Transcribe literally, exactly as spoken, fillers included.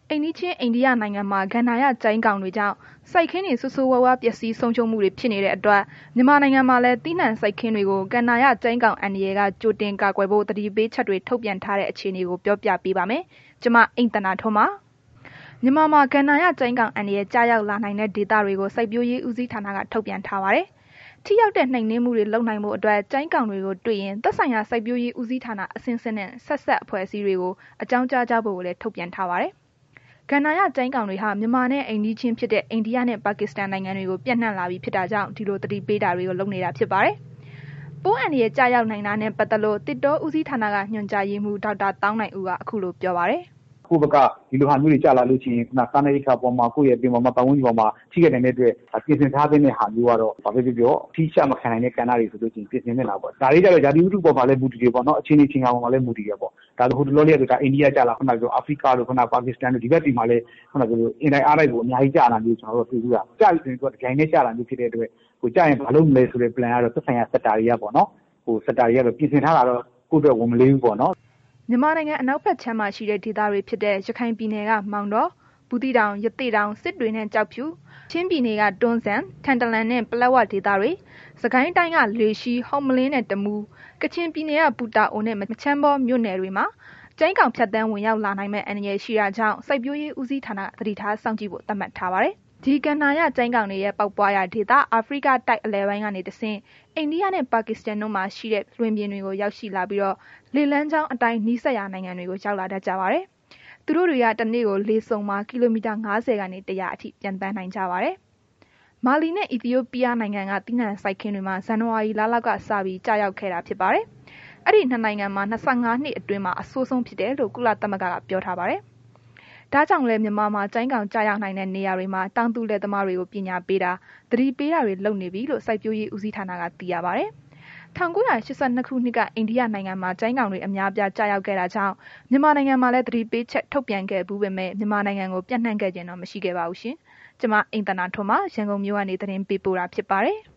အိမ်နီးချင်းအိန္ဒိယနိုင်ငံမှာကန္နာရကျိုင်းကောင်တွေကြောင့်စိုက်ခင်းတွေဆိုးဆိုးဝါးဝါးပျက်စီးဆုံးရှုံးမှုတွေဖြစ်နေတဲ့အတွက်မြန်မာနိုင်ငံမှာလည်းသီးနှံစိုက်ခင်းတွေကိုကန္နာရကျိုင်းကောင်အန္တရာယ်ကကြိုတင်ကာကွယ်ဖို့သတိပေးချက်တွေထုတ်ပြန်ထားတဲ့အခြေအနေကိုပြောပြပေးပါမယ်။ကျွန်မအိမ့်သန္တာထွန်းပါ။မြန်မာမှာကန္နာရကျိုင်းကောင်အန္တရာယ်ကြားရောက်လာနိုင်တဲ့ဒေသတွေကိုစိုက်ပျိုးရေးဦးစီးဌာနကထုတ်ပြန်ထားပါတယ်။ထိရောက်တဲ့နှိမ်နင်းမှုတွေလုပ်နိုင်ဖို့အတွက်ကျိုင်းကောင်တွေကိုတွေ့ရင်သက်ဆိုင်ရာစိုက်ပျိုးရေးဦးစီးဌာနအဆင့်ဆင့်နဲ့ဆက်ဆက်အဖွဲ့အစည်းတွေကိုအကြောင်းကြားကြဖို့ကိုလည်းထုတ်ပြန်ထားပါတယ်။ကန္နာရကျိုင်းကောင်တွေဟာမြန်မာနဲ့အိမ်နီးချင်းဖြစ်တဲ့အိန္ဒိယနဲ့ပါကစ္စတန်နိုင်ငံတွေကိုပြန့်နှံ့လာပြီးဖြစ်တာကြောင့်ဒီလိုသတိပေးတာတွေကိုလုပ်နေတာဖြစ်ပါတယ်။ပိုးအန္တရာယ်ကြားရောက်နိုင်တာနဲ့ပတ်သက်လို့တစ်တောဦးစီးဌာနကညွှန်ကြားရေးမှူးဒေါက်တာတောင်းနိုင်ဦးကအခုလိုပြောပါတယ်။ကိုယ့်ဘက်ကဒီလိုဟာမျိုးတွေကြာလာလို့ရှိရင်ခုနစားနပ်ရိက္ခာပေါ်မှာကိုယ့်ရဲ့ပြင်ပေါ်မှာပတ်ဝန်းကျင်ပေါ်မှာထိခိုက်နိုင်တဲ့အတွက်ပြင်ဆင်ထားတဲ့ဟာမျိုးကတော့ဘာပဲပြောပြောထိရှမခံနိုင်တဲ့ကဏ္ဍတွေဆိုလို့ရှိရင်ပြင်ဆင်နေတာပေါ့ဒါတွေကြတော့ယာတိဥတုပေါ်မှာလည်းမူတည်တယ်ပေါ့နော်အခြေအနေချင်းအောင်မှာလည်းမူတည်တယ်ပေါ့ဒါဆိုဟိုတလောလေးကဒါအိန္ဒိယကြာလာခုနကပြောအာဖရိကတို့ခုနပါကစ္စတန်တို့ဒီဘက်ဒီမှာလည်းခုနကပြောအင်တိုင်းအားလိုက်ကိုအများကြီးကြာလာမျိုးကျွန်တော်တို့တွေ့ဘူးတာကြာပြီဆိုရင်သူကဒီတိုင်းနဲ့ကြာလာမျိုးဖြစ်တဲ့အတွက်ဟိုကြာရင်ဘာလုပ်မလဲဆိုတဲ့ plan ကတော့သက်ဆိုင်ရာစက်တာတွေကပေါ့နော်ဟိုစက်တာတွေကတော့ပြင်ဆင်ထားတာတော့ကိုယ့်အတွက်ဝင်မလေးဘူးပေါ့နော်မြန်မာနိုင်ငံအနောက်ဘက်ခြမ်းမှာရှိတဲ့ဒေသတွေဖြစ်တဲ့ရခိုင်ပြည်နယ်ကမောင်တော၊ဘူးသီးတောင်၊ရသေ့တောင်၊စစ်တွေနဲ့ကျောက်ဖြူ၊ချင်းပြည်နယ်ကတွန်းဇံ၊ထန်တလန်နဲ့ပလက်ဝဒေသတွေ၊စကိုင်းတိုင်းကလေရှိုး၊ဟုမ္မလင်းနဲ့တမူး၊ကချင်ပြည်နယ်ကပူတာအိုနဲ့မချမ်းဘောမြို့နယ်တွေမှာကျိုင်းကောင်ဖြတ်သန်းဝင်ရောက်လာနိုင်မယ့်အန္တရာယ်ရှိတာကြောင့်စိုက်ပျိုးရေးဦးစီးဌာနကသတိထားစောင့်ကြည့်ဖို့သတ်မှတ်ထားပါတယ်။ဒီကန္နာရကျိုင်းကောင်တွေရဲ့ပေါက်ပွားရာဒေသအာဖရိကတိုက်အလယ်ပိုင်းကနေတဆင့်အိန္ဒိယနဲ့ပါကစ္စတန်တို့မှာရှိတဲ့လွင်ပြင်တွေကိုရောက်ရှိလာပြီးတော့လေလန်းကြောင်းအတိုင်းနီးစပ်ရာနိုင်ငံတွေကိုရောက်လာတတ်ကြပါတယ်။သူတို့တွေကတစ်နေ့ကိုလေဆုံမှာကီလိုမီတာ၅၀ကနေ၁၀၀အထိပျံသန်းနိုင်ကြပါတယ်။မာလီနဲ့အီသီယိုးပီးယားနိုင်ငံကသီးနှံစိုက်ခင်းတွေမှာဇန်နဝါရီလလောက်ကစပြီးကျရောက်ခဲ့တာဖြစ်ပါတယ်။အဲ့ဒီနှစ်နိုင်ငံမှာ၂၅နှစ်အတွင်းမှာအဆိုးဆုံးဖြစ်တယ်လို့ကုလသမဂ္ဂကပြောထားပါတယ်။ဒါကြောင့်လည်းမြန်မာမှာကျိုင်းကောင်ကျရောက်နိုင်တဲ့နေရာတွေမှာတောင်သူလယ်သမားတွေကိုပညာပေးတာသတိပေးတာတွေလုပ်နေပြီလို့စိုက်ပျိုးရေးဦးစီးဌာနကသိရပါတယ်။၁၉၈၂ခုနှစ်ကအိန္ဒိယနိုင်ငံမှာကျိုင်းကောင်တွေအများပြားကျရောက်ခဲ့တာကြောင့်မြန်မာနိုင်ငံမှာလည်းသတိပေးချက်ထုတ်ပြန်ခဲ့ဘူးပေမဲ့မြန်မာနိုင်ငံကိုပြန့်နှံ့ခဲ့ခြင်းတော့မရှိခဲ့ပါဘူးရှင်။ကျွန်မအိမ့်သန္တာထွန်းပါရန်ကုန်မြို့ကနေသတင်းပေးပို့တာဖြစ်ပါတယ်။